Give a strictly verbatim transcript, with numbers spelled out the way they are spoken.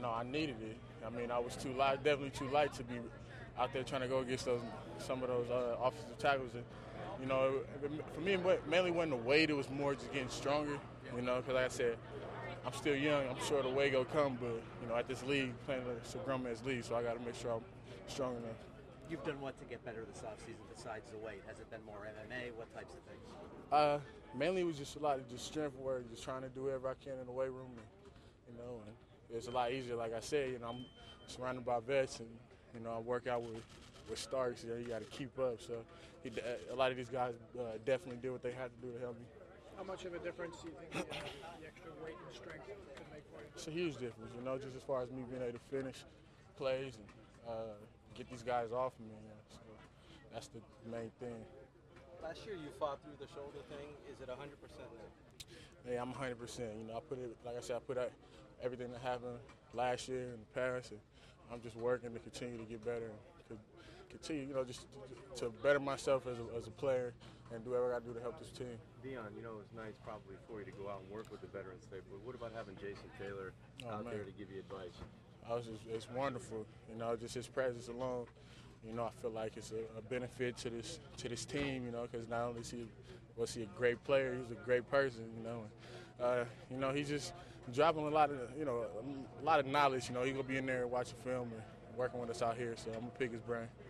No, I needed it. I mean, I was too light, definitely too light to be out there trying to go against those some of those uh, offensive tackles. And, you know, for me, it mainly wasn't the weight. It was more just getting stronger, you know, because like I said, I'm still young. I'm sure the weight will come, but, you know, at this league, playing it's a grown man's league, so I got to make sure I'm strong enough. You've done what to get better this offseason besides the weight? Has it been more M M A? What types of things? Uh, mainly it was just a lot of just strength work, just trying to do whatever I can in the weight room. And, you know, and it's a lot easier, like I said, you know, I'm surrounded by vets and, you know, I work out with, with Starks, you know, you got to keep up. So he, a lot of these guys uh, definitely did what they had to do to help me. How much of a difference do you think the, uh, the extra weight and strength could make for you? It's a huge difference, you know, just as far as me being able to finish plays and uh, get these guys off of me. You know, so that's the main thing. Last year you fought through the shoulder thing. Is it one hundred percent now? Yeah, I'm one hundred percent. You know, I put it, like I said, I put out everything that happened last year in the past, and I'm just working to continue to get better and continue, you know, just to better myself as a, as a player and do whatever I got to do to help this team. Deion, you know, it's nice probably for you to go out and work with the veterans today, but what about having Jason Taylor oh, out man. there to give you advice? I was just, it's wonderful, you know, just his presence alone. You know, I feel like it's a, a benefit to this to this team, you know, because not only is he, was he a great player, he's a great person, you know. Uh, you know, he's just dropping a lot of, you know, a lot of knowledge. You know, he's going to be in there watching film and working with us out here, so I'm going to pick his brain.